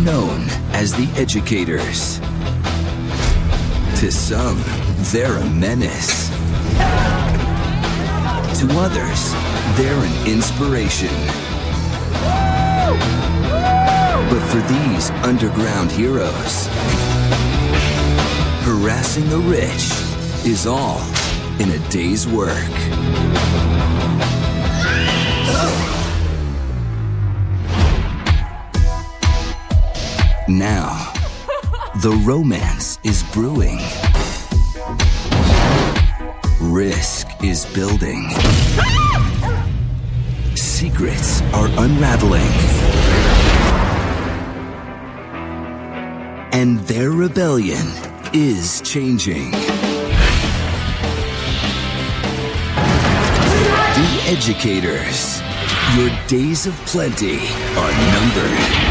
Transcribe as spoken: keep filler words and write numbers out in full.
known as the Educators. To some, they're a menace. To others, they're an inspiration. But for these underground heroes, harassing the rich is all in a day's work. Now, the romance is brewing. Risk is building. Secrets are unraveling. And their rebellion is changing. The Educators. Your days of plenty are numbered.